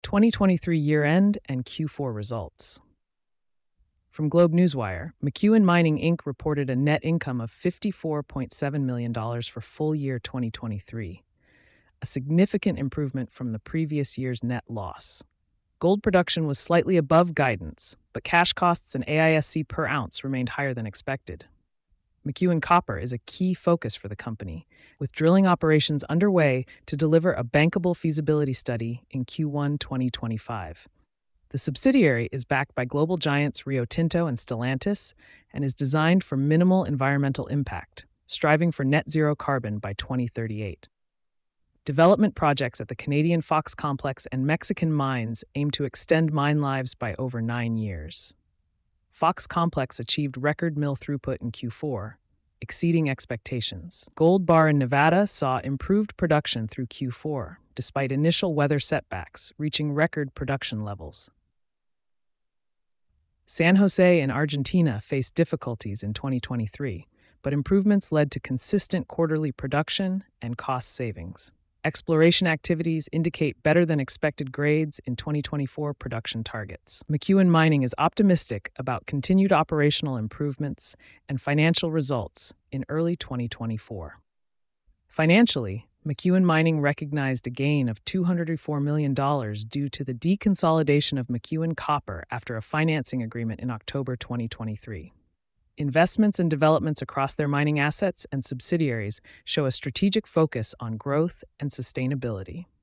2023 year-end and Q4 results. From Globe Newswire, McEwen Mining Inc. reported a net income of $54.7 million for full year 2023, a significant improvement from the previous year's net loss. Gold production was slightly above guidance, but cash costs and AISC per ounce remained higher than expected. McEwen Copper is a key focus for the company, with drilling operations underway to deliver a bankable feasibility study in Q1 2025. The subsidiary is backed by global giants Rio Tinto and Stellantis and is designed for minimal environmental impact, striving for net zero carbon by 2038. Development projects at the Canadian Fox Complex and Mexican mines aim to extend mine lives by over 9 years. Fox Complex achieved record mill throughput in Q4, exceeding expectations. Gold Bar in Nevada saw improved production through Q4, despite initial weather setbacks, reaching record production levels. San Jose in Argentina faced difficulties in 2023, but improvements led to consistent quarterly production and cost savings. Exploration activities indicate better than expected grades in 2024 production targets. McEwen Mining is optimistic about continued operational improvements and financial results in early 2024. Financially, McEwen Mining recognized a gain of $204 million due to the deconsolidation of McEwen Copper after a financing agreement in October 2023. Investments and developments across their mining assets and subsidiaries show a strategic focus on growth and sustainability.